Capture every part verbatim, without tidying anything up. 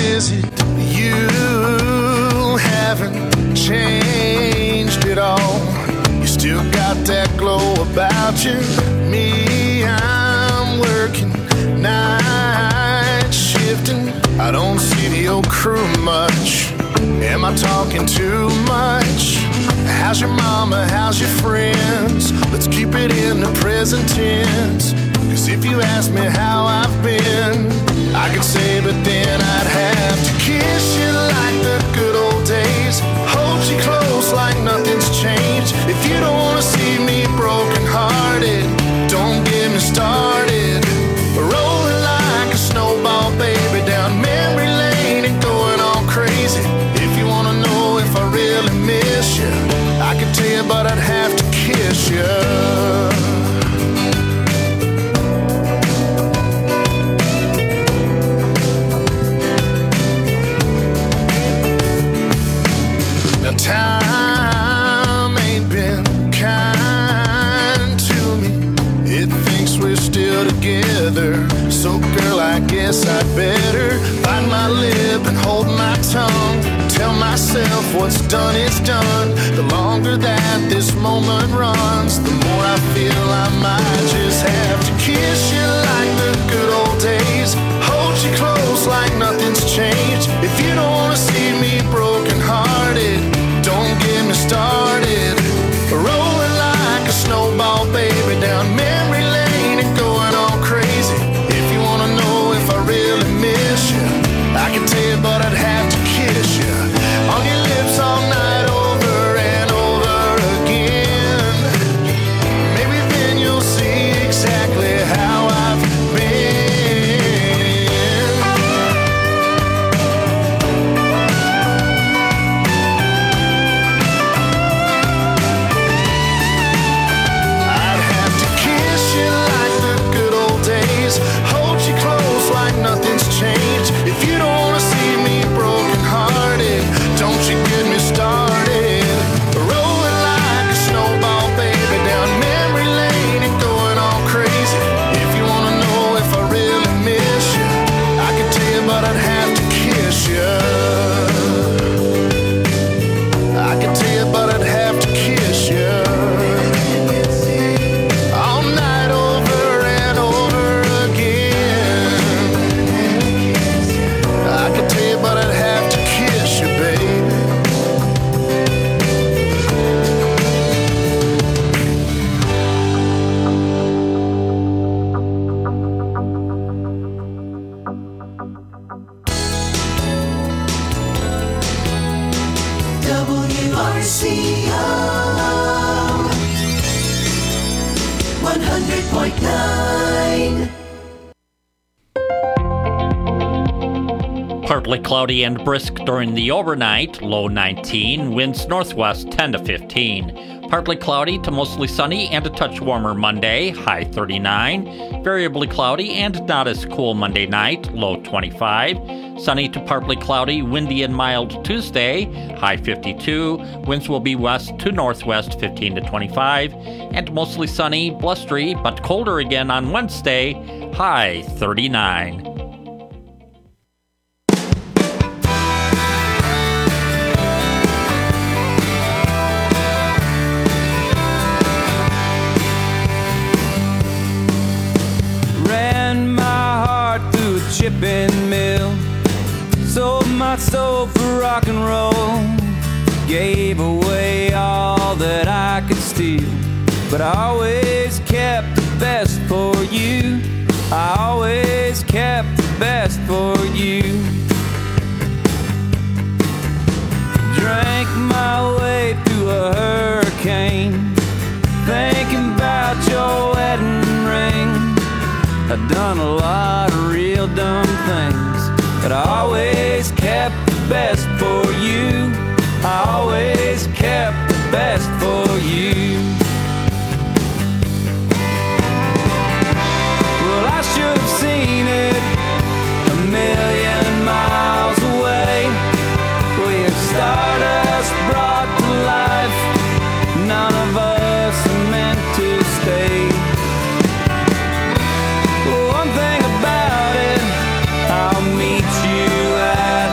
is it you haven't changed at all? You still got that glow about you. Me, I'm working night shifting. I don't see the old crew much. Am I talking too much? How's your mama? How's your friends? Let's keep it in the present tense. Cause if you ask me how I've been, I could say, but then I'd have to kiss you like the good old days, hold you close like nothing's changed. If you don't wanna see me broken hearted, don't get me started. Rolling like a snowball, baby, down memory lane and going all crazy. If you wanna know if I really miss you, I could tell you, but I'd have to kiss you. Time ain't been kind to me. It thinks we're still together. So girl, I guess I'd better bite my lip and hold my tongue. Tell myself what's done is done. The longer that this moment runs, the more I feel I might just have to kiss you like the good old days, hold you close like nothing's changed. If you don't wanna see me broken hearted, don't get me started. Rolling like a snowball, baby, down memory lane and going all crazy. If you wanna know if I really miss you, I can tell you, but I'd have to kiss you on your lips all night over and over again. Maybe then you'll see exactly how I've been. I'd have to kiss you like the good old days, hold you close like nothing's changed. If you don't wanna see me broken hearted, don't you get me started. Rolling like a snowball, baby, down memory lane and going all crazy. If you wanna know if I really miss you, I can tell you, but I'd have to kiss you. I can tell you, but I'd have to kiss you all night over and over again. I can tell you, but I'd have to kiss you, baby. W R C O one hundred point nine. Partly cloudy and brisk during the overnight, low nineteen, winds northwest ten to fifteen. Partly cloudy to mostly sunny and a touch warmer Monday, high thirty-nine. Variably cloudy and not as cool Monday night, low twenty-five. Sunny to partly cloudy, windy and mild Tuesday, high fifty-two. Winds will be west to northwest fifteen to twenty-five. And mostly sunny, blustery, but colder again on Wednesday, high thirty-nine. Ran my heart through a chipping mill, sold my soul for rock and roll, gave away all that I could steal, but I always kept the best for you. I always kept the best for you. Drank my way through a hurricane, thinking about your wedding ring. I've done a lot of real dumb things, but I always kept the best for you. I always kept the best for you. Well, I should have seen it a million miles away. We had stardust brought to life. None of us are meant to stay. One thing about it, I'll meet you at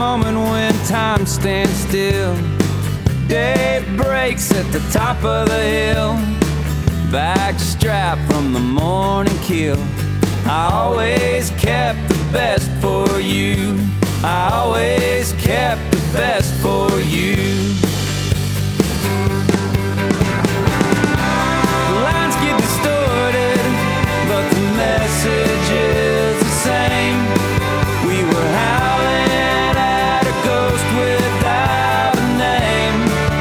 moment when time stands still. Day breaks at the top of the hill. Backstrap from the morning kill. I always kept the best for you. I always kept the best for you. The lines get distorted, but the message is the same. We were howling at a ghost without a name.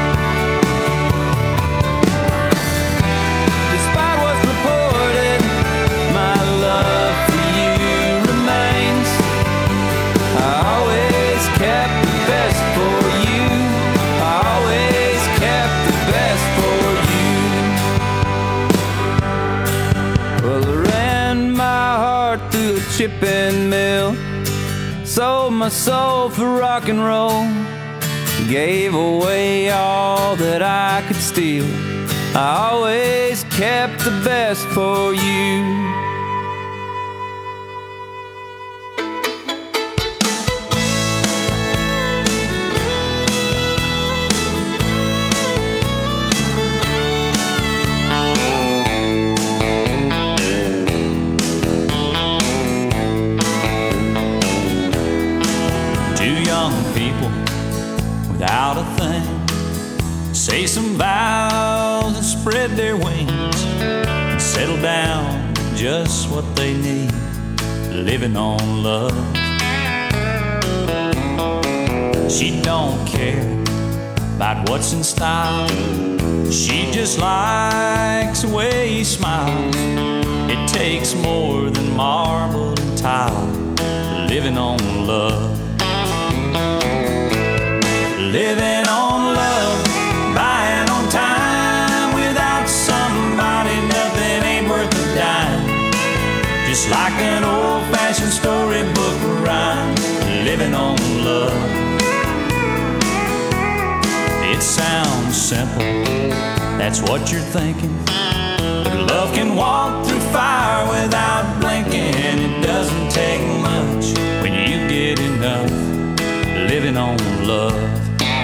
Despite what's reported, my love for you remains. I always kept the best for you. I always kept the best for you. Well, I ran my heart through a chipping mill. Sold my soul for rock and roll. Gave away all that I could steal. I always kept the best for you. Without a thing, say some vows and spread their wings and settle down just what they need, living on love. She don't care about what's in style. She just likes the way he smiles. It takes more than marble and tile, living on love. Living on love, buying on time. Without somebody, nothing ain't worth a dime. Just like an old-fashioned storybook rhyme, living on love. It sounds simple, that's what you're thinking. But love can walk through fire without blinking. It doesn't take much when you get enough, living on love.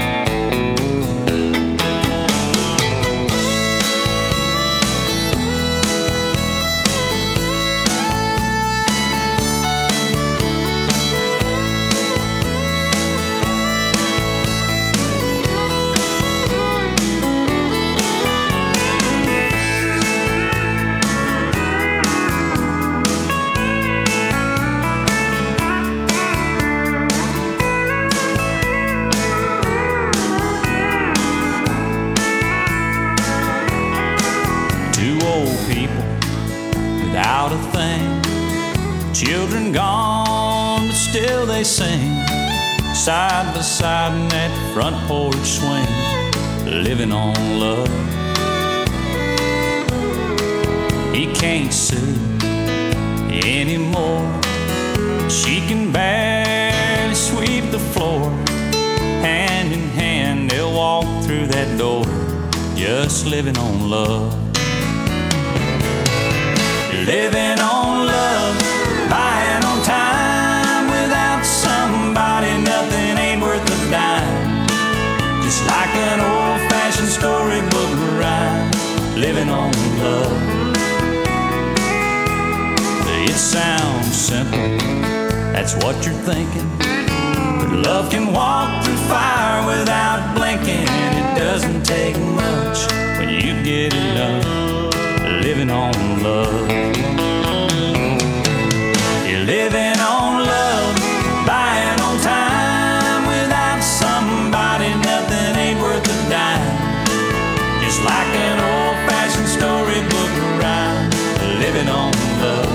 Children gone, but still they sing, side by side in that front porch swing, living on love. He can't sue anymore. She can barely sweep the floor. Hand in hand they'll walk through that door, just living on love. Living on love, buying on time. Without somebody, nothing ain't worth a dime. Just like an old-fashioned storybook rhyme, living on love. It sounds simple, that's what you're thinking. But love can walk through fire without blinking. It doesn't take much when you get enough, living on love. You're living on love, buying on time. Without somebody, nothing ain't worth a dime. Just like an old-fashioned storybook rhyme, living on love.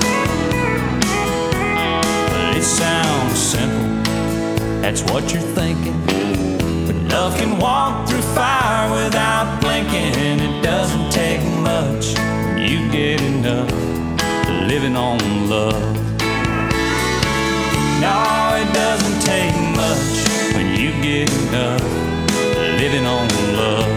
It sounds simple, that's what you're thinking. But love can walk through fire without blinking. It doesn't take much when you get enough, living on love. No, it doesn't take much when you get enough, living on love.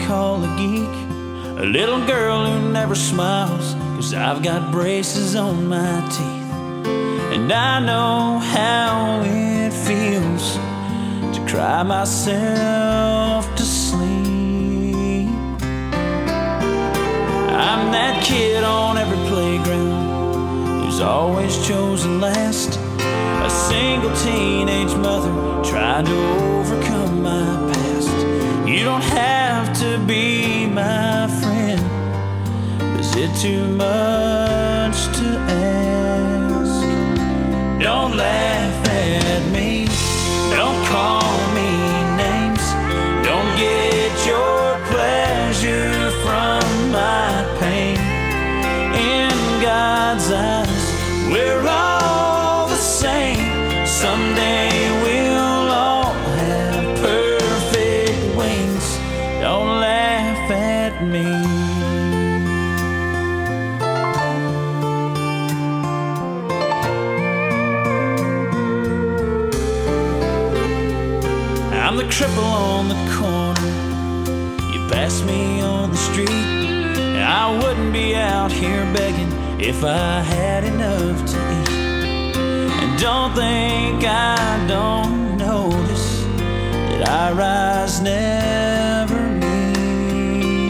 call a geek, a little girl who never smiles, 'cause I've got braces on my teeth. And I know how it feels to cry myself to sleep. I'm that kid on every playground who's always chosen last, a single teenage mother trying to overcome my past. You don't have to be my friend. Is it too much to ask? Don't laugh at me, don't call me names, don't get your pleasure from my pain. In God's eyes, we're all the same. Someday we'll all have perfect wings. Don't laugh at me. I'm the cripple on the corner. You pass me on the street, and I wouldn't be out here begging if I had enough to eat. And don't think I don't notice that I rise never meet.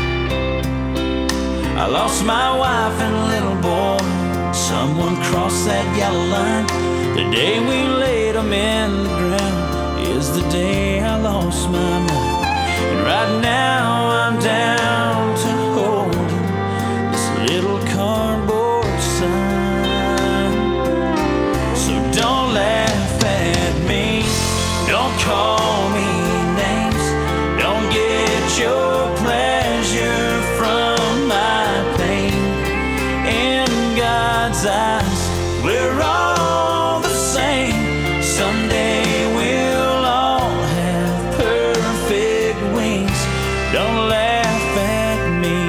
I lost my wife and little boy. Someone crossed that yellow line. The day we laid them in the ground is the day I lost my mind. And right now I'm down to holding this little cardboard sign. So don't laugh at me, don't call me names, don't get your pleasure from my pain. In God's eyes, we're all the same. Someday we'll all have perfect wings. Don't laugh at me.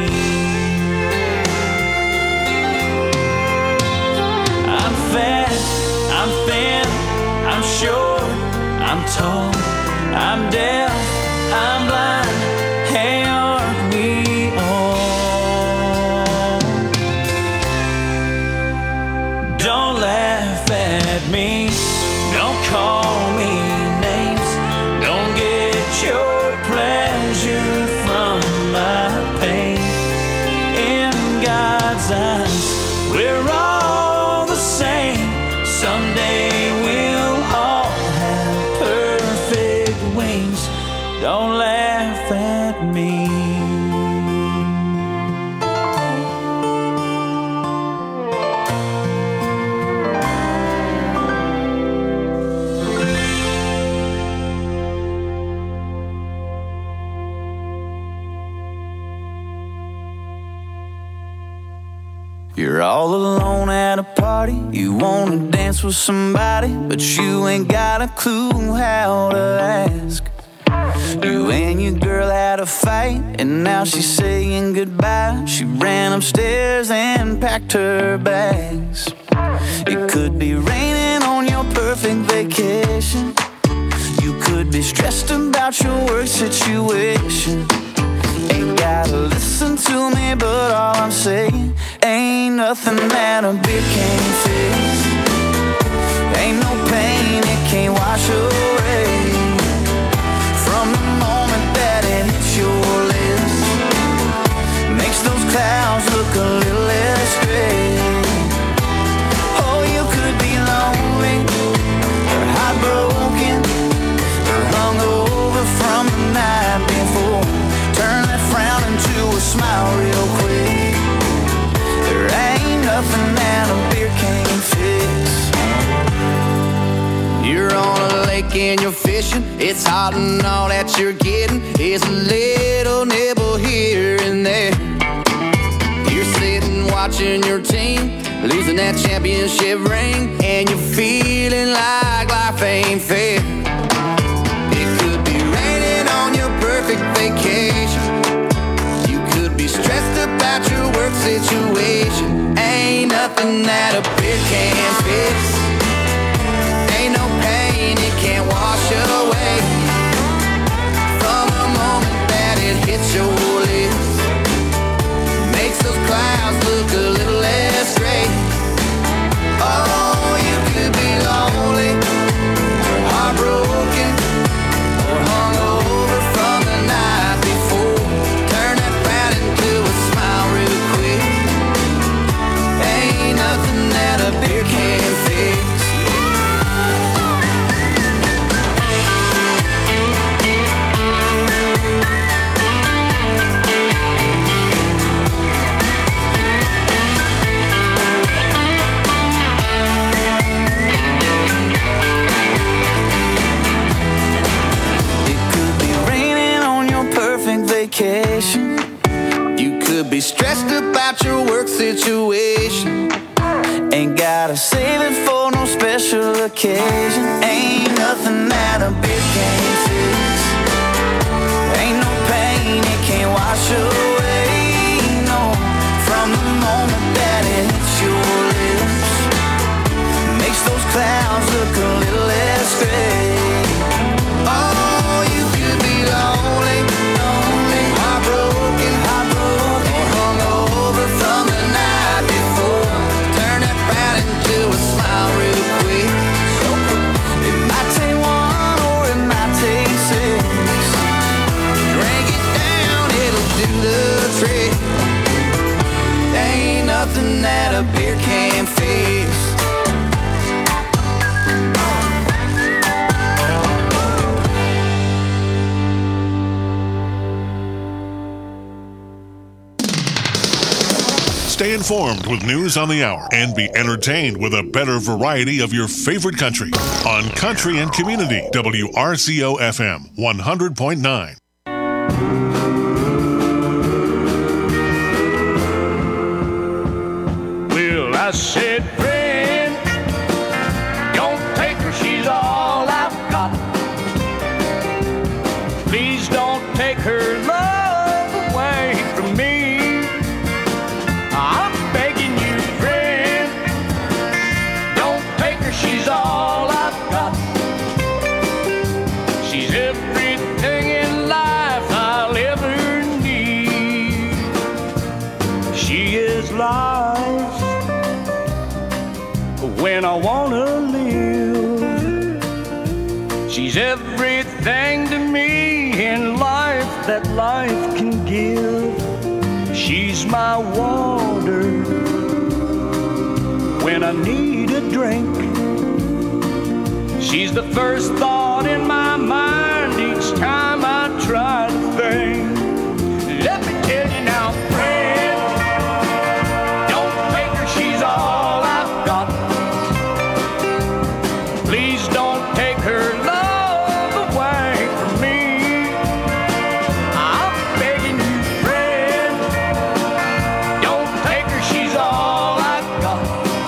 I'm fat, I'm thin, I'm short, I'm tall, I'm deaf, I'm blind. Hey, aren't we all? Don't laugh at me, don't call me names, don't get your pleasure from my pain. In God's eyes, we're all the same. Someday we'll all have perfect wings. Don't laugh at me. You're all alone at a party, you wanna dance with somebody, but you ain't got a clue how to ask. You and your girl had a fight, and now she's saying goodbye. She ran upstairs and packed her bags. It could be raining on your perfect vacation. You could be stressed about your work situation. Ain't gotta listen to me, but all I'm saying, ain't nothing that a beer can't fix. Ain't no pain it can't wash away. From the moment that it hits your lips, makes those clouds look a little less gray. Oh, you could be lonely, or heartbroken, or hungover from the night before. Turn that frown into a smile real quick. There ain't nothing that a beer can't fix. You're on a lake and you're fishing. It's hot and all that you're getting is a little nibble here and there. You're sitting watching your team losing that championship ring, and you're feeling like life ain't fair. It could be raining on your perfect vacation. You could be stressed about your work situation. Ain't nothing that a beer can't fix. Ain't no pain it can't wash away. From the moment that it hits your to be stressed about your work situation. Ain't gotta save it for no special occasion. Ain't nothing that a beer can't fix. Ain't no pain it can't wash away. No, from the moment that it hits your lips, makes those clouds look a little less gray. Oh, you could be lonely, lonely, heartbroken, heartbroken, or hungover from the night before. Turn that frown into a smile real quick. So it might take one or it might take six. Drink it down, it'll do the trick. There ain't nothing that a beer can't fix. Stay informed with news on the hour and be entertained with a better variety of your favorite country on Country and Community, W R C O F M one hundred point nine. Well, I said, friend, don't take her, she's all I've got. Please don't take her love away from me. I'm begging you, friend, don't take her, she's all I've got. She's everything in life I'll ever need. She is life when I wanna live. She's everything to me in life that life can give. She's my water when I need a drink. She's the first thought in my mind each time I try to think. Let me tell you now, friend, don't take her, she's all I've got. Please don't take her love away from me. I'm begging you, friend, don't take her, she's all I've got.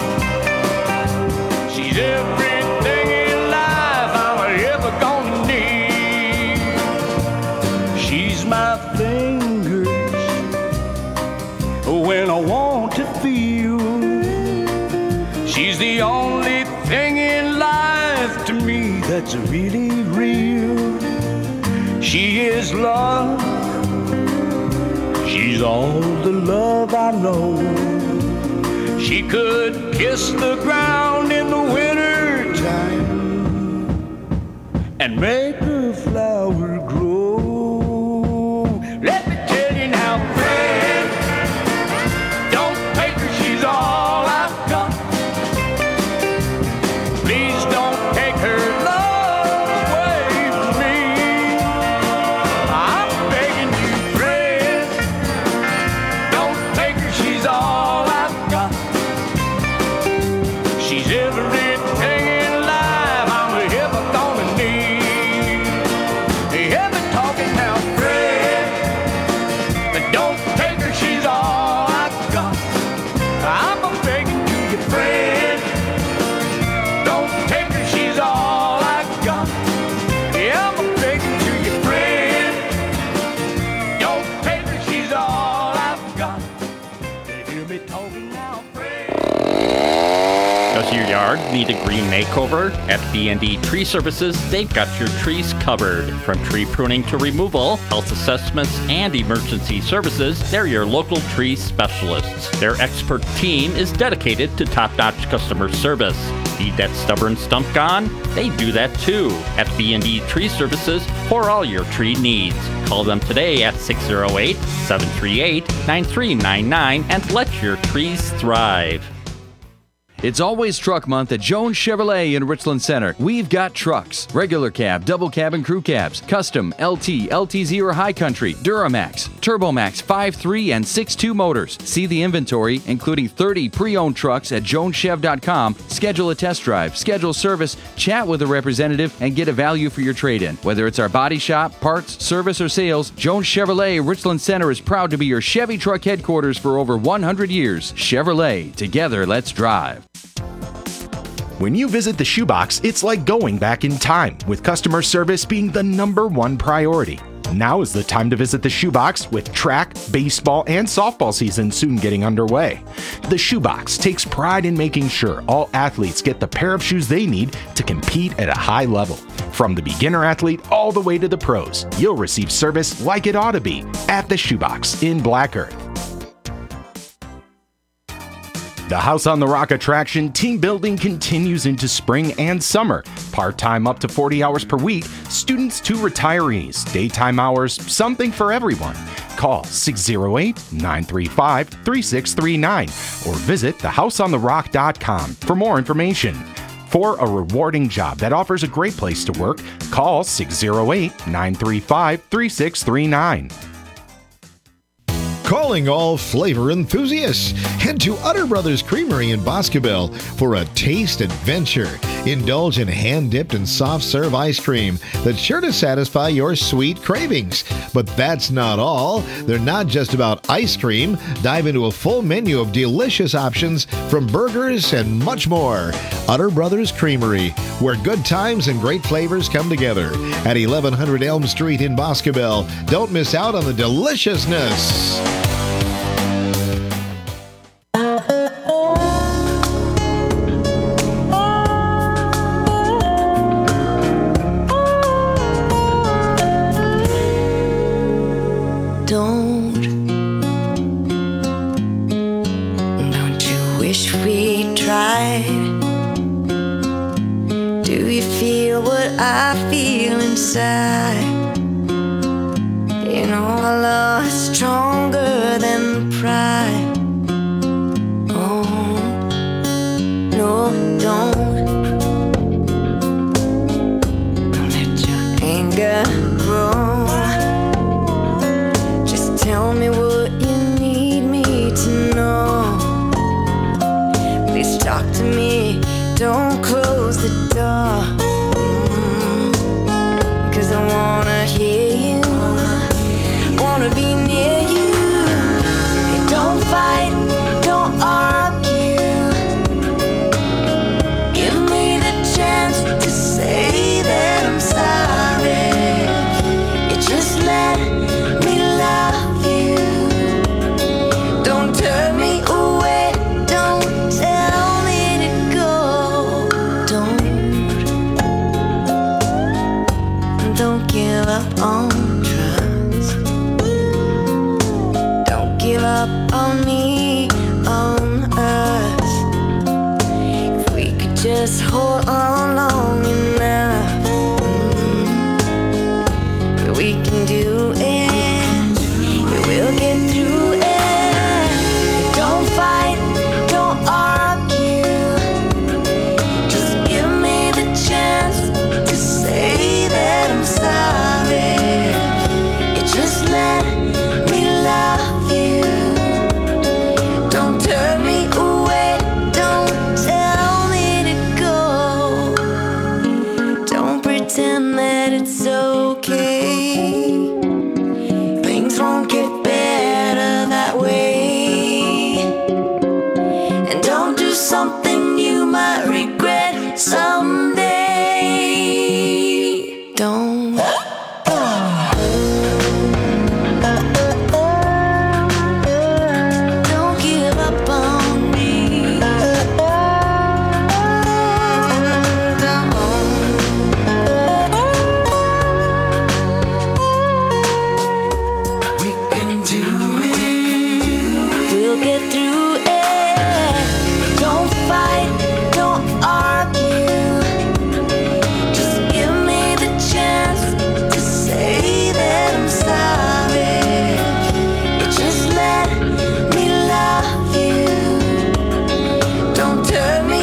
She's everything in life I'm ever gonna need. She's my fingers when I want to feel. She's the only thing in life to me that's really real. She is love. She's all the love I know. She could kiss the ground in the winter time and make a flower grow. Let me tell you now, friend, don't take her, she's all I've got. Please don't take her love away from me. I'm begging you, friend, don't take her, she's all I've got. She's everything in life I'm ever gonna need. Hear me talking now, friend, but don't take her, she's all I've got. I'm begging you, friend, don't take her, she's all I've got. Yeah, I'm begging to you, friend, don't take her, she's all I've got. Hear me talking now, friend. Does your yard need a green makeover? At B and D Tree Services, they've got your trees covered. From tree pruning to removal, health assessments, and emergency services, they're your local tree specialists. Their expert team is dedicated to top-notch customer service. Need that stubborn stump gone? They do that too. At B and D Tree Services for all your tree needs. Call them today at six oh eight, seven three eight, nine three nine nine and let your trees thrive. It's always truck month at Jones Chevrolet in Richland Center. We've got trucks, regular cab, double cab, and crew cabs, custom, L T, L T Z or High Country, Duramax, TurboMax five three and six two motors. See the inventory, including thirty pre-owned trucks at jones chev dot com. Schedule a test drive, schedule service, chat with a representative, and get a value for your trade-in. Whether it's our body shop, parts, service, or sales, Jones Chevrolet Richland Center is proud to be your Chevy truck headquarters for over one hundred years. Chevrolet, together let's drive. When you visit the Shoebox, it's like going back in time, with customer service being the number one priority. Now is the time to visit the Shoebox, with track, baseball, and softball season soon getting underway. The Shoebox takes pride in making sure all athletes get the pair of shoes they need to compete at a high level. From the beginner athlete all the way to the pros, you'll receive service like it ought to be at the Shoebox in Black Earth. The House on the Rock attraction team building continues into spring and summer. Part-time up to forty hours per week, students to retirees, daytime hours, something for everyone. Call six oh eight, nine three five, three six three nine or visit the house on the rock dot com for more information. For a rewarding job that offers a great place to work, call six oh eight, nine three five, three six three nine. Calling all flavor enthusiasts. Head to Utter Brothers Creamery in Boscobel for a taste adventure. Indulge in hand-dipped and soft-serve ice cream that's sure to satisfy your sweet cravings. But that's not all. They're not just about ice cream. Dive into a full menu of delicious options from burgers and much more. Utter Brothers Creamery, where good times and great flavors come together. At eleven hundred Elm Street in Boscobel. Don't miss out on the deliciousness. Don't, don't you wish we tried? Do you feel what I feel inside? You know our love is stronger than pride. Oh, no, don't, don't let your anger grow. Tell me what you need me to know. Please talk to me, don't close the door. mm, Cause I wanna hear you, wanna be near you. Don't fight, don't argue. Give me the chance to say that I'm sorry. You just let me love. Don't turn me away, don't tell me to go. Don't, don't give up on trust. Don't give up on me, on us. If we could just hold on long enough, mm, we can do it, we'll get through it. Don't fight, don't argue. Just give me the chance to say that I'm sorry. You just let me love you. Don't turn me away, don't tell me to go. Don't pretend that it's okay. Things won't get better that way. Something you might regret someday. Don't, don't give up on me. Don't. We can do it. We'll get through it. Don't fight, don't argue. Just give me the chance to say that I'm sorry. You just let me love you. Don't turn me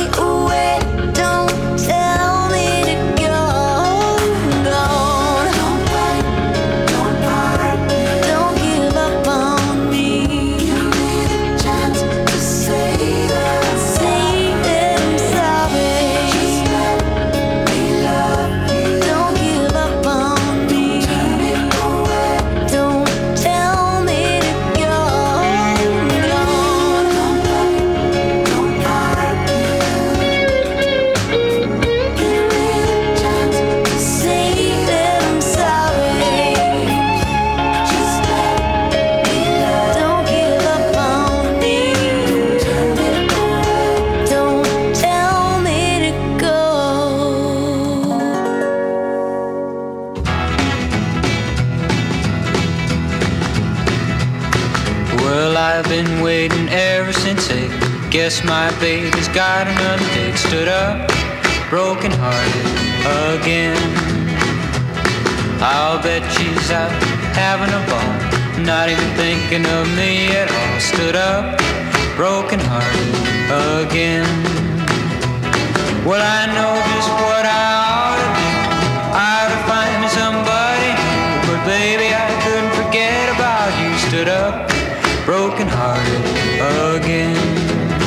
I've been waiting ever since eight. Guess my baby's got another date. Stood up, broken hearted again. I'll bet she's out having a ball, not even thinking of me at all. Stood up, broken hearted again. Well, I know just what I ought to do. I ought to find me somebody new. But baby, I couldn't forget about you. Stood up, broken hearted again.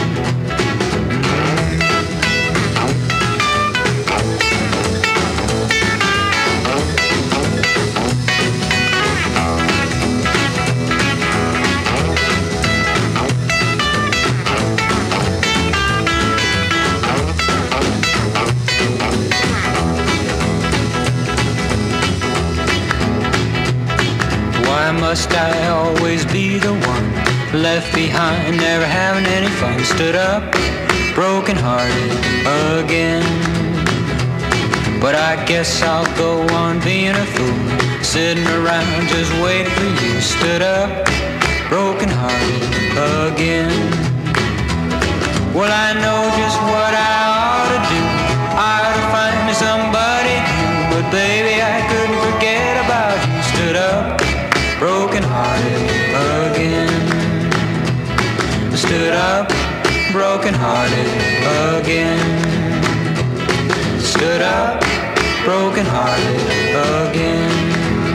Why must I always be the one left behind, never having any fun? Stood up, broken hearted again. But I guess I'll go on being a fool, sitting around just waiting for you. Stood up, broken hearted again. Well, I know just what I ought to do. I ought to find me somebody new. But baby, I couldn't forget about you. Stood up, broken hearted again. Stood up, broken hearted again. Stood up, broken hearted again.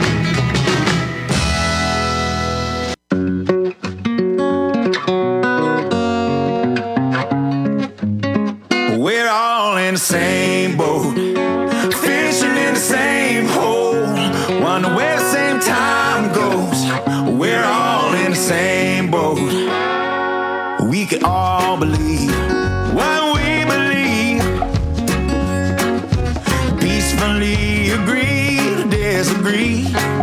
We're all in the same boat, fishing in the same hole, wonder where the same time goes. We're all in the same boat. We can all believe what we believe, peacefully agree to disagree.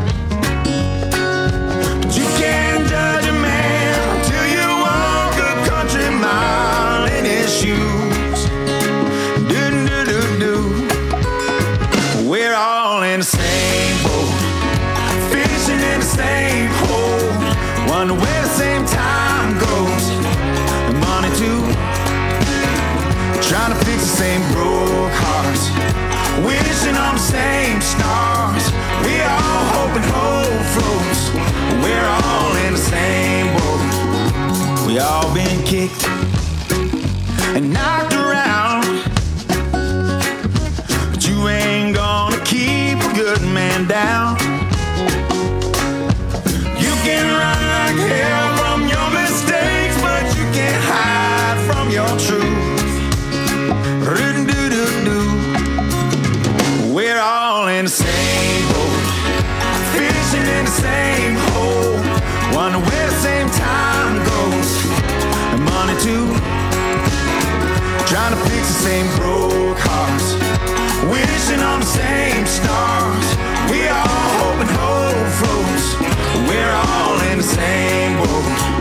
But you can't judge a man until you walk a country mile in his shoes. Do do do do. We're all in the same boat, fishing in the same hole, wonder where the same time goes. And money too, trying to fix the same broke hearts, wishing on the same stars. We all hope and hope floats. We're all in the same boat. We all been kicked and knocked around, but you ain't gonna keep a good man down. You can run like hell from your mistakes, but you can't hide from your truth. We're all in the same boat, fishing in the same hole, wonder where the same time goes. And money too, trying to fix the same broke hearts, wishing on the same stars. We all hope and hope floats. We're all in the same boat.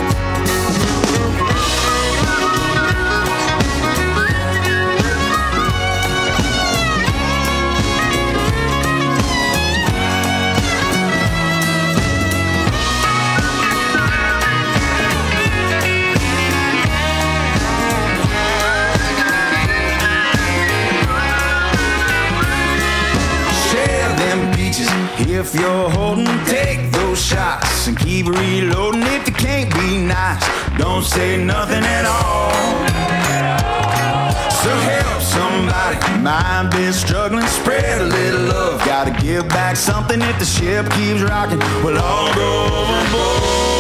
If you're holding, take those shots and keep reloading. If you can't be nice, don't say nothing at all. So help somebody, mind been struggling, spread a little love. Gotta give back something if the ship keeps rocking. We'll all go overboard.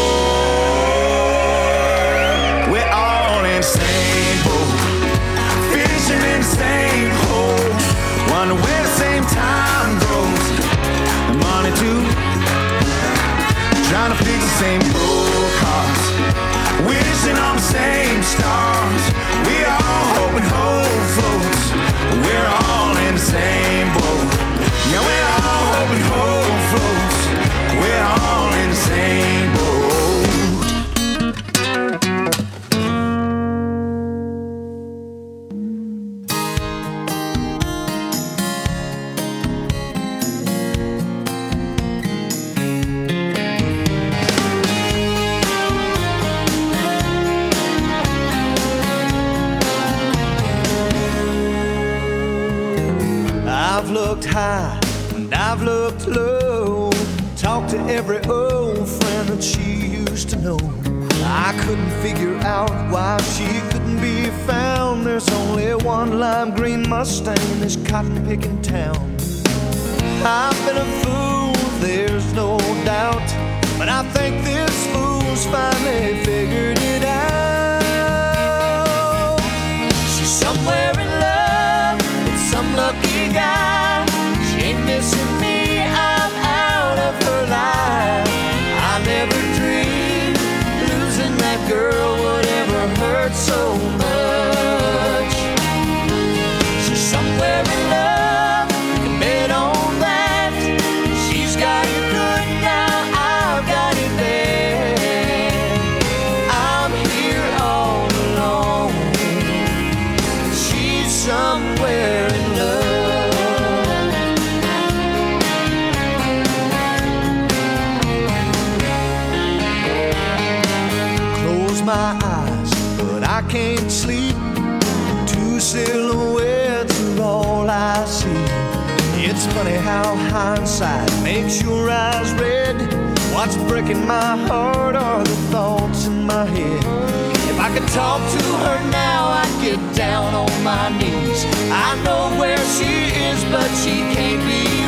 We're all in the same boat, fishing in the same hole, wonder where the same time goes. Money too, trying to fix the same broke hearts, wishing on the same stars. We all hope and hope floats. We're all in the same boat. Yeah, we're all hope and hope floats. We're all in the same boat. looked high and I've looked low, talked to every old friend that she used to know. I couldn't figure out why she couldn't be found. There's only one lime green Mustang in this cotton picking town. I've been a fool, there's no doubt, but I think this fool's finally figured it out. She's somewhere in love with some lucky guy. She ain't missing me, I'm out of her life. I never dreamed losing that girl would ever hurt so much. She's somewhere in love, you can bet on that. She's got it good now, I've got it bad. I'm here all alone, she's somewhere in love. Close my eyes, but I can't sleep. Two silhouettes are all I see. It's funny how hindsight makes your eyes red. What's breaking my heart are the thoughts in my head. If I could talk to her now, I'd get down on my knees. I know where she is, but she can't be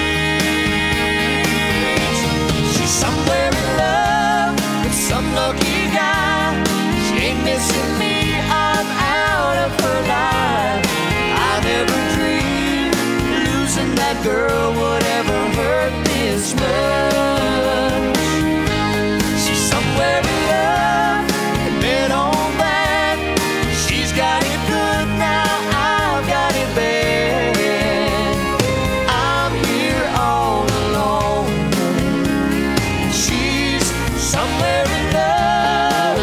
reached. She's somewhere in love with some lucky guy. She ain't missing me, I'm out of her life. I never dreamed losing that girl would ever hurt this much. She's somewhere in love, and bet on that. She's got it good now, I've got it bad. I'm here all alone, she's somewhere in love.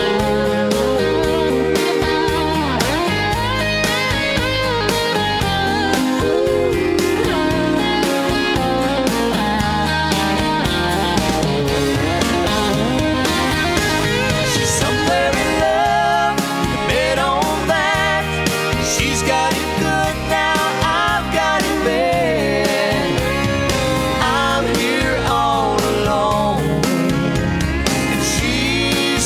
She's somewhere in love, you can bet on that. She's got it good now, I've got it bad. I'm here all alone, and she's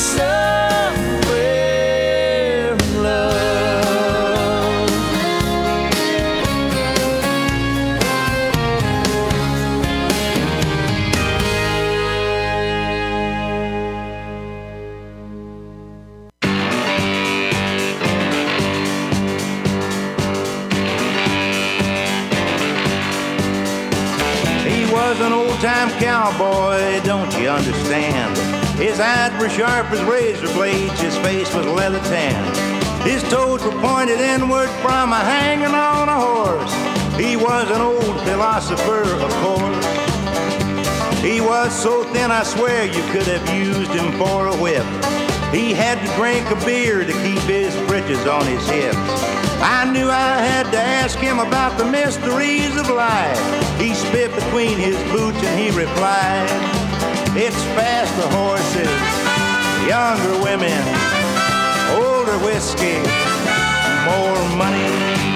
somewhere in love. He was an old-time cowboy, don't you understand? His eyes were sharp as razor blades, his face was leather tan. His toes were pointed inward from a hanging on a horse. He was an old philosopher, of course. He was so thin, I swear you could have used him for a whip. He had to drink a beer to keep his britches on his hips. I knew I had to ask him about the mysteries of life. He spit between his boots and he replied, it's faster horses, younger women, older whiskey, more money.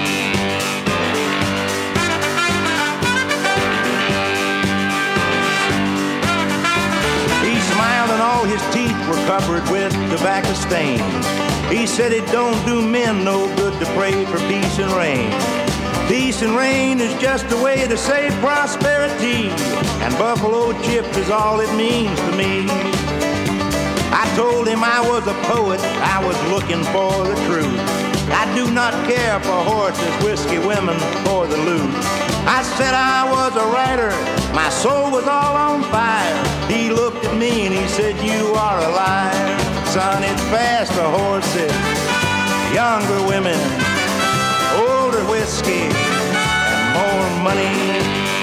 He smiled and all his teeth were covered with tobacco stains. He said it don't do men no good to pray for peace and rain. Peace and rain is just a way to say prosperity, and buffalo chips is all it means to me. I told him I was a poet, I was looking for the truth. I do not care for horses, whiskey, women, or the loot. I said I was a writer, my soul was all on fire. He looked at me and he said, you are a liar. Son, it's faster horses, younger women, older whiskey, and more money.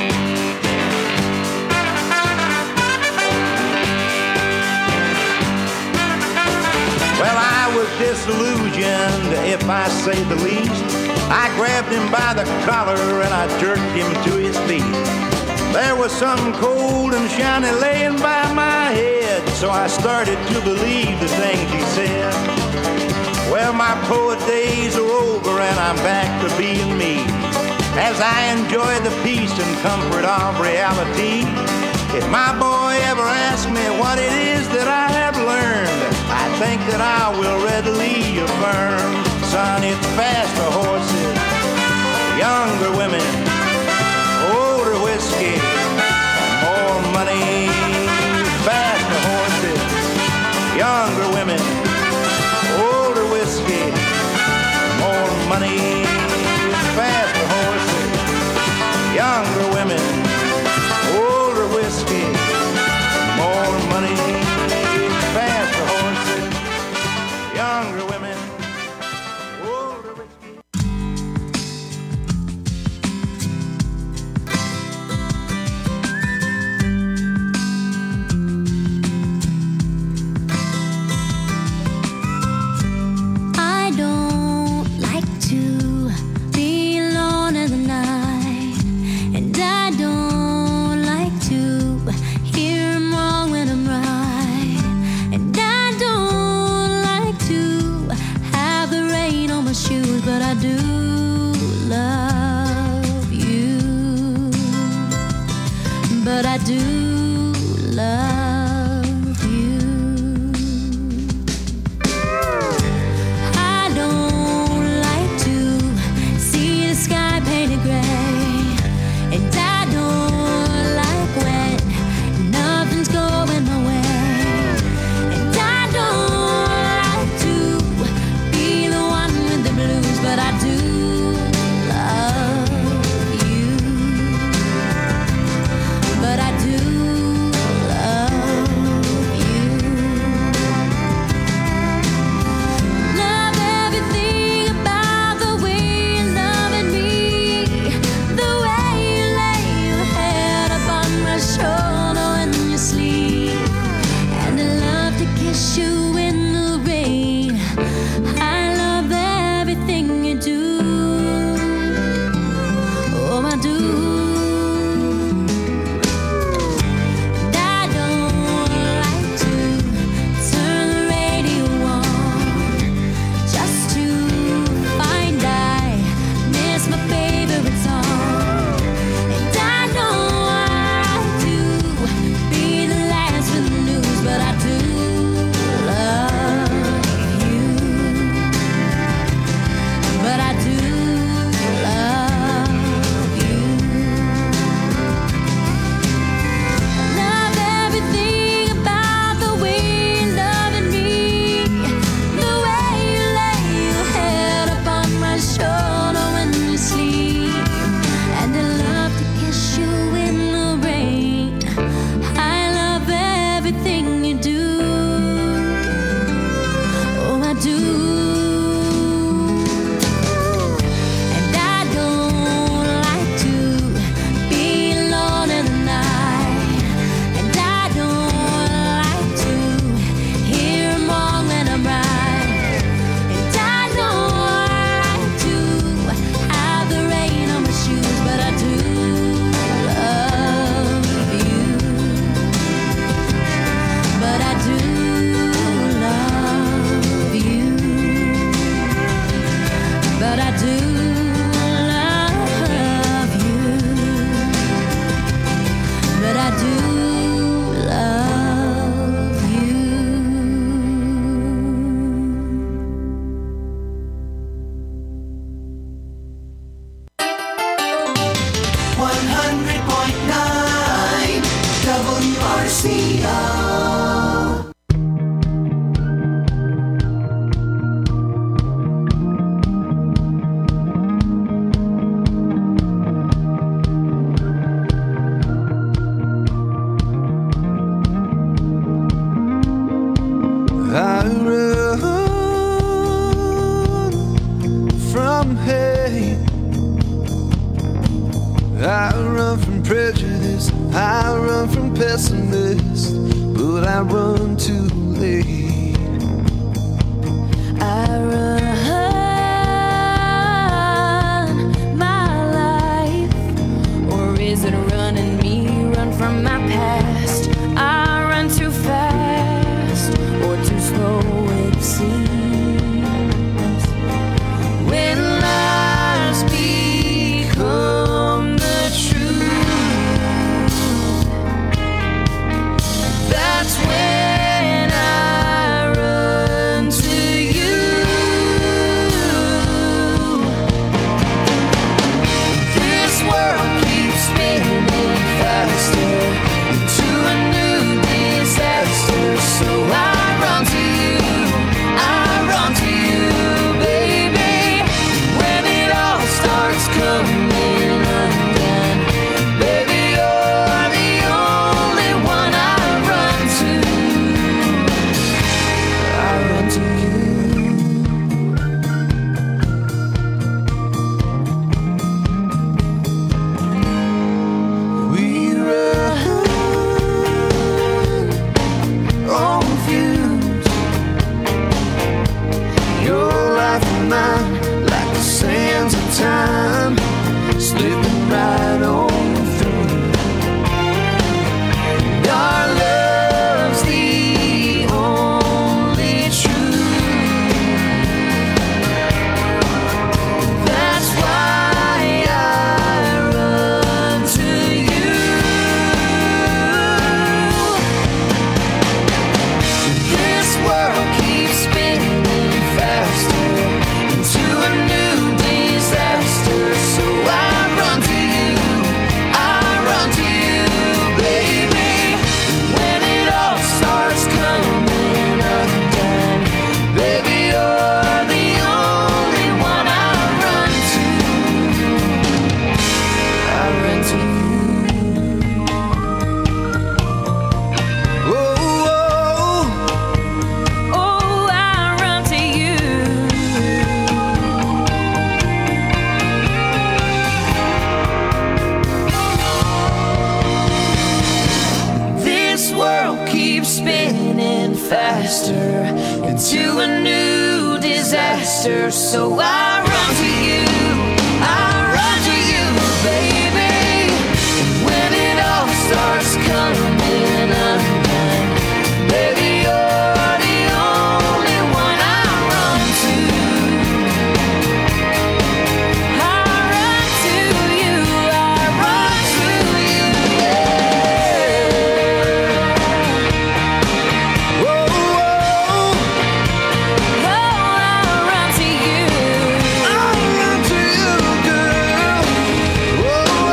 Well, I was disillusioned, if I say the least. I grabbed him by the collar and I jerked him to his feet. There was something cold and shiny laying by my head, so I started to believe the things he said. Well, my poet days are over and I'm back to being me. as I enjoy the peace and comfort of reality. If my boy ever asks me what it is that I have learned, I think that I will readily affirm, son, it's faster horses, younger women, older whiskey, more money. Faster horses, younger women, older whiskey, more money. Faster horses, younger women, older whiskey, more money. Faster horses, younger women, older whiskey. I don't like to be alone in the night, and I don't like to hear I'm wrong when I'm right, and I don't like to have the rain on my shoes, but I do love you, but I do love you. I don't like to see the sky painted gray, and I don't like when nothing's going my way, and I don't like to be the one with the blues, but I do love you, but I do love you. Love everything about the way you're loving me, the way you lay your head upon my shoulder when you sleep, and I love to kiss you in the rain. I love everything you do. Oh, I do. And I don't like to turn the radio on just to find I miss my favorite song. And I don't like to be the last with the news, but I do love you, but I do love you. Love everything about the way you're loving me, the way you lay your head upon my shoulder when you sleep, and I love to kiss you in the rain. I love everything you do. Oh, I do. And I don't like to be alone in the night, and I don't like to hear I'm wrong when I'm right, and I don't like to have the rain on my shoes, but I do love you, but I do love you, but I do love you, but I do love you. one hundred point nine W R C O. I run from hate. I run from prejudice. I run from pessimists, but I run too late. I run my life, or is it running me? Run from my past. I run too fast, or too slow it seems. When lies become sister, so I run to you. I run to you, baby. When it all starts coming undone, baby, you're the only one I run to. I run to you, I run to you, yeah. Whoa, whoa. Oh, I run to you. I run to you, girl. Whoa,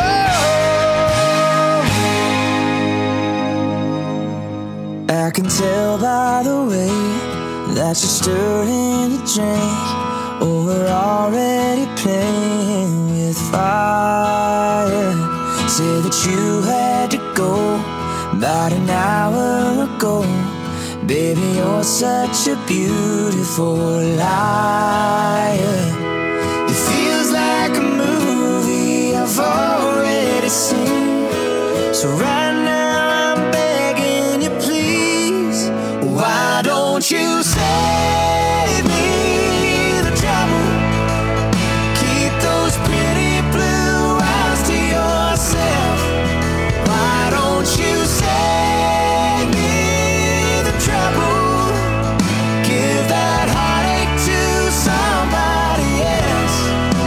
whoa. I can tell by the way that you're stirring the drink, or we're already playing with fire. Say that you had to go about an hour ago. Baby, you're such a beautiful liar. It feels like a movie I've already seen. So right now I'm begging you, please, why don't you save me the trouble? Keep those pretty blue eyes to yourself. Why don't you save me the trouble? Give that heartache to somebody else.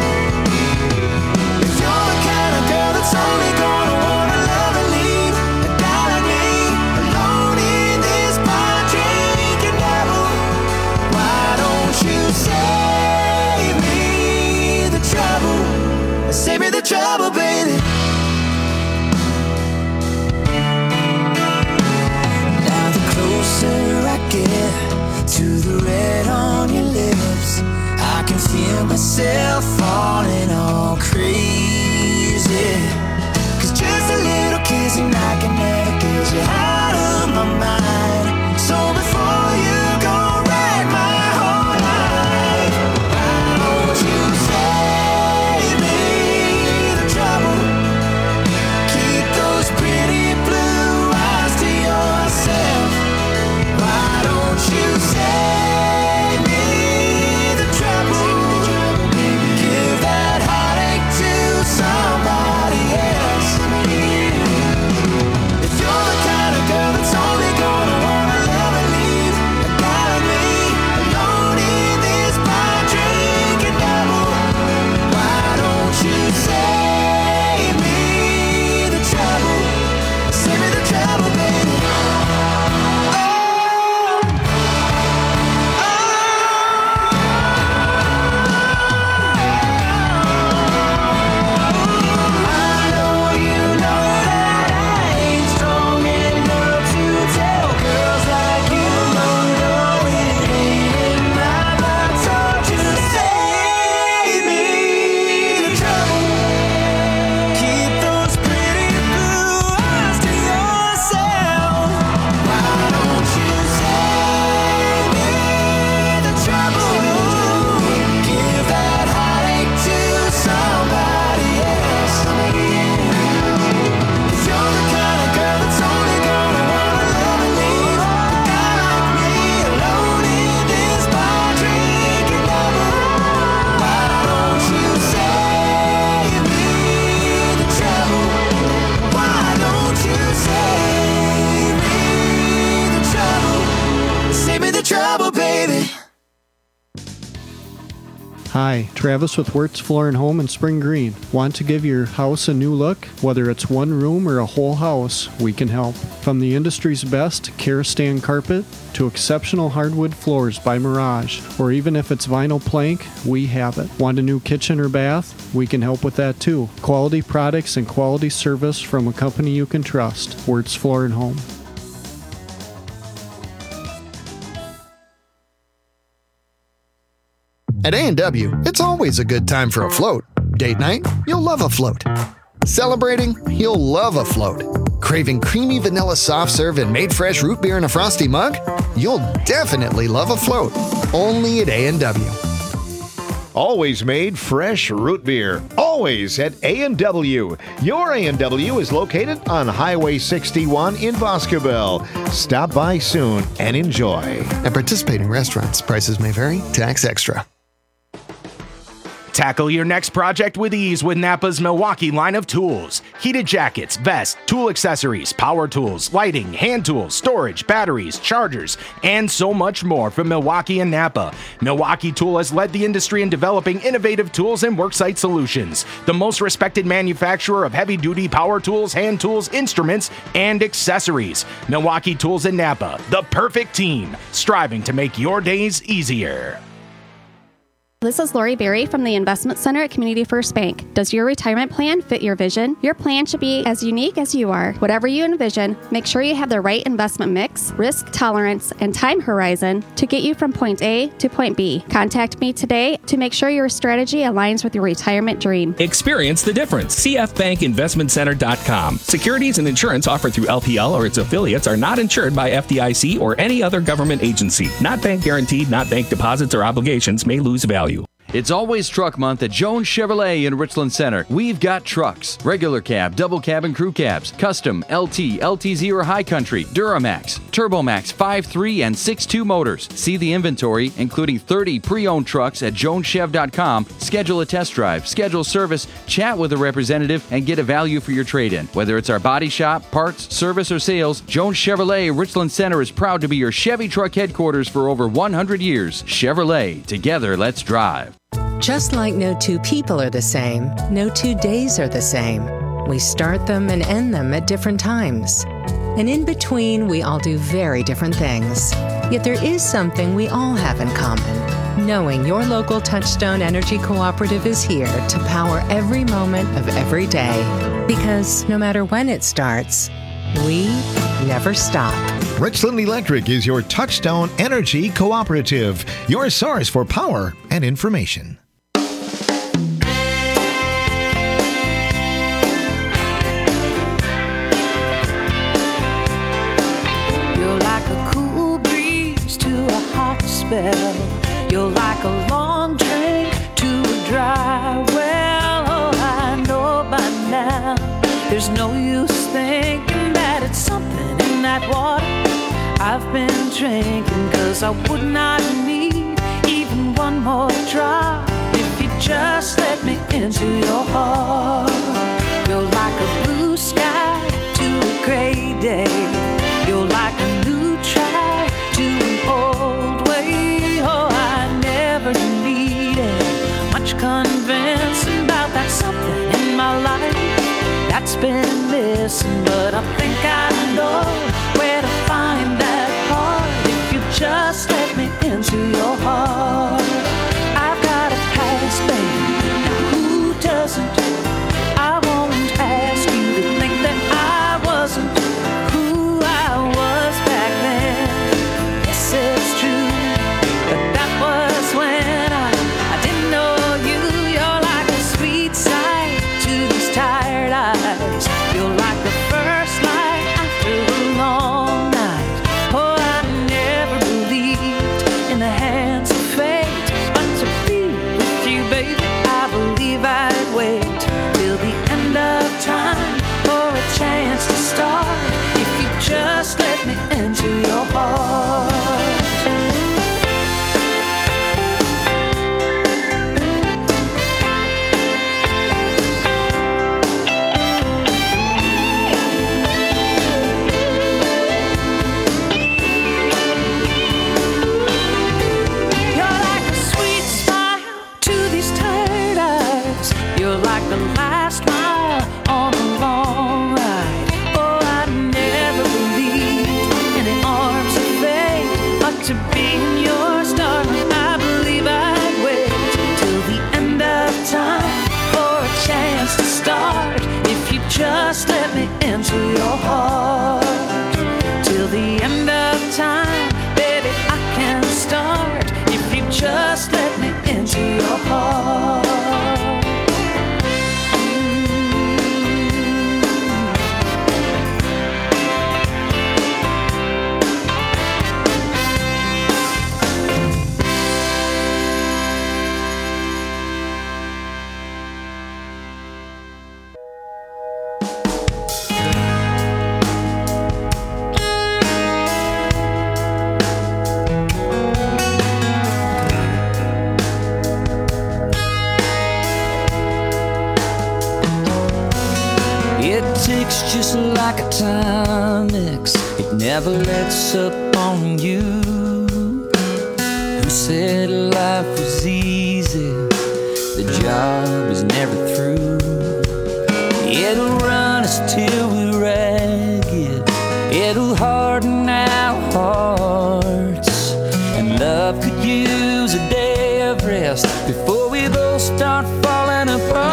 If you're the kind of girl that's only gonna wanna love and leave a guy like me alone in this bar drinking devil, why don't you save me the trouble? Save me the trouble, baby. Now the closer I get to the red on your lips, I can feel myself falling all crazy. Cause just a little kiss and I can never get you out of my mind. So before you go wreck my whole life, why don't you save me the trouble? Keep those pretty blue eyes to yourself. Why don't you save me the trouble? Give that heartache to somebody else. If you're the kind of girl that's only gonna wanna love and leave a guy like me alone in this bar drinking devil, why don't you save me the trouble? Save me the trouble, baby. I know you know that I ain't strong enough to tell girls like you no, no, it ain't in my mind. So just save me the trouble. Keep those pretty blue eyes to yourself. Why don't you save me the trouble? Give that heartache to somebody else. If you're the kind of girl that's only gonna wanna love and leave a guy like me alone in this bar drinking devil, why don't you save me the trouble? Why don't you save me the trouble? Save me the trouble, baby. Hi, Travis with Wirtz Floor and Home in Spring Green. Want to give your house a new look? Whether it's one room or a whole house, we can help. From the industry's best Karastan carpet to exceptional hardwood floors by Mirage, or even if it's vinyl plank, we have it. Want a new kitchen or bath? We can help with that too. Quality products and quality service from a company you can trust. Wirtz Floor and Home. At A and W, it's always a good time for a float. Date night? You'll love a float. Celebrating? You'll love a float. Craving creamy vanilla soft serve and made fresh root beer in a frosty mug? You'll definitely love a float. Only at A and W. Always made fresh root beer. Always at A and W. Your A and W is located on Highway sixty-one in Boscobel. Stop by soon and enjoy. At participating restaurants, prices may vary. Tax extra. Tackle your next project with ease with Napa's Milwaukee line of tools. Heated jackets, vests, tool accessories, power tools, lighting, hand tools, storage, batteries, chargers, and so much more from Milwaukee and Napa. Milwaukee Tool has led the industry in developing innovative tools and worksite solutions. The most respected manufacturer of heavy-duty power tools, hand tools, instruments, and accessories. Milwaukee Tools and Napa, the perfect team, striving to make your days easier. This is Lori Berry from the Investment Center at Community First Bank. Does your retirement plan fit your vision? Your plan should be as unique as you are. Whatever you envision, make sure you have the right investment mix, risk tolerance, and time horizon to get you from point A to point B. Contact me today to make sure your strategy aligns with your retirement dream. Experience the difference. c f bank investment center dot com. Securities and insurance offered through L P L or its affiliates are not insured by F D I C or any other government agency. Not bank guaranteed, not bank deposits or obligations may lose value. It's always truck month at Jones Chevrolet in Richland Center. We've got trucks, regular cab, double cab and crew cabs, custom, L T, L T Z or High Country, Duramax, Turbomax five three and six two motors. See the inventory, including thirty pre-owned trucks at jones chev dot com. Schedule a test drive, schedule service, chat with a representative, and get a value for your trade-in. Whether it's our body shop, parts, service, or sales, Jones Chevrolet Richland Center is proud to be your Chevy truck headquarters for over one hundred years. Chevrolet, together let's drive. Just like no two people are the same, no two days are the same. We start them and end them at different times. And in between, we all do very different things. Yet there is something we all have in common. Knowing your local Touchstone Energy Cooperative is here to power every moment of every day. Because no matter when it starts, we never stop. Richland Electric is your Touchstone Energy Cooperative, your source for power and information. You're like a cool breeze to a hot spell. You're like a long train to a dry well. Oh, I know by now there's no use thinking that it's something in that water I've been drinking, 'cause I would not need even one more drop if you just let me into your heart. You're like a blue sky to a gray day. You're like a new try to an old way. Oh, I never needed much convincing about that something in my life that's been missing, but I think I know where to find that part if you just let me into your heart. I've got a past, baby, now who doesn't? I won't ask you to think that I wasn't who I was back then. This is true, but that was when I, I didn't know you. You're like a sweet sight to these tired eyes. You're like the first light after a long night. Oh, I never believed in the hands of fate, but to be with you, baby, I believe I'd wait till the end of time for a chance to start if you just let me into your heart. Like the last mile on a long ride. Oh, I never believed in the arms of fate, but to be in yours, darling, I believe I'd wait till the end of time for a chance to start if you just let me into your heart. Till the end of time, baby, I can start if you just let me into your heart. just like a Timex, it never lets up on you. Who said life was easy? The job is never through. It'll run us till we're ragged. It'll harden our hearts. And love could use a day of rest before we both start falling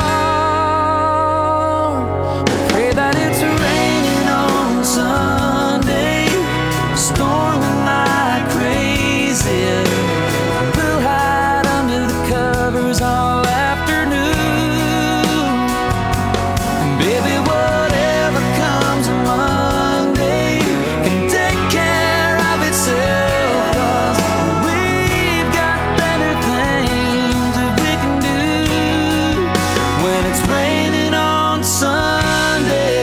apart. Pray that it's raining on Sunday, storming like crazy. We'll hide under the covers all afternoon. And baby, whatever comes on Monday can take care of itself, 'cause we've got better things that we can do when it's raining on Sunday.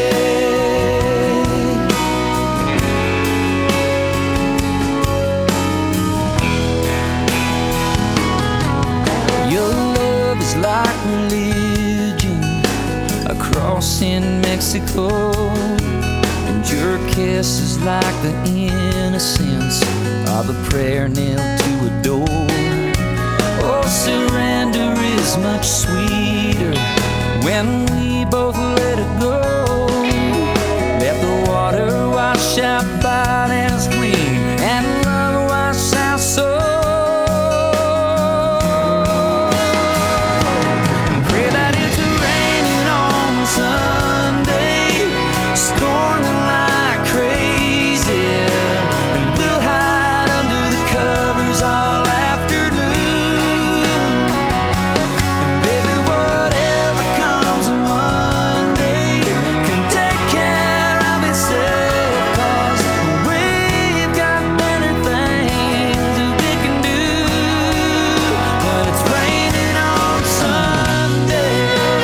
Your love is like religion across in Mexico, and your kiss is like the innocence of a prayer nailed to a door. Oh, surrender is much sweeter when we both let it go. Let the water wash our bodies clean and love wash our soul. Pray that it's raining on Sunday, storming like crazy. And we'll hide under the covers all afternoon. And baby, whatever comes on Monday can take care of itself, 'cause we've got better things that we can do when it's raining on Sunday.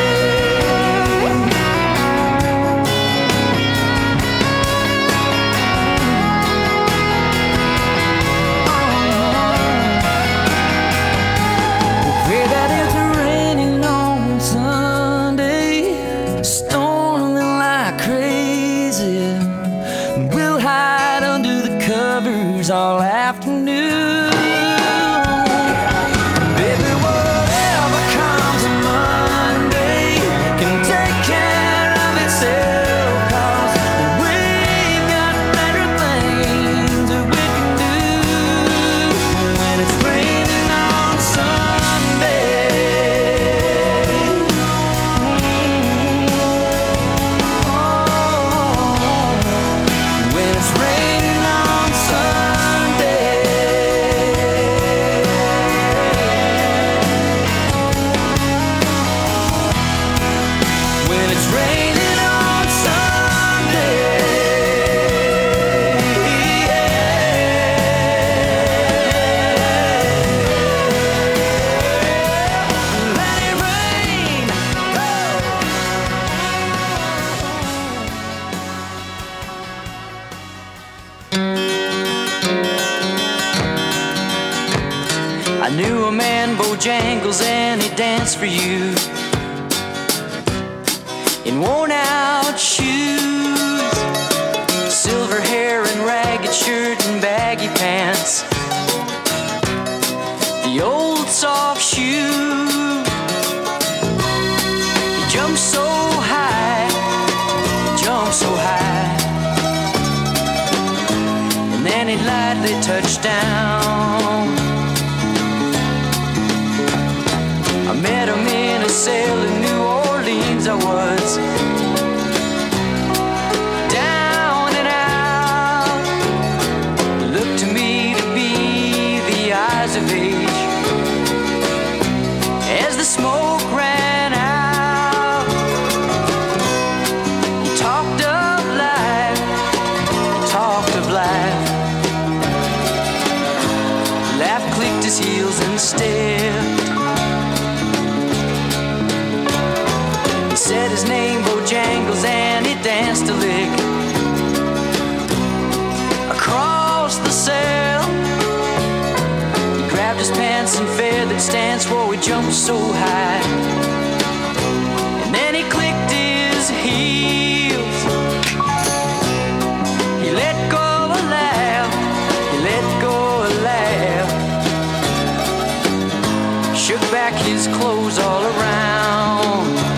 Pray that it's raining on Sunday, storming like crazy. We'll hide under the covers all afternoon. Baby, whatever comes on Monday can take care of itself, 'cause we've got better things that we can do when it's raining on Sunday. When it's raining on Sunday. When it's raining on Sunday. Let it rain. I knew a man, Bojangles, and he danced for you in worn out shoes, silver hair and ragged shirt and baggy pants, the old soft shoe. He jumped so high, jumped so high, and then he lightly touched down. I met him in a cell in New Orleans. I was down and out. It looked to me to be the eyes of age as the smoke ran out. He talked of life, he talked of life. Laugh clicked his heels and stepped. Said his name, Bojangles, and he danced a lick across the cell. He grabbed his pants and feathered stance, whoa, he jumped so high. And then he clicked his heels shook back his clothes all around.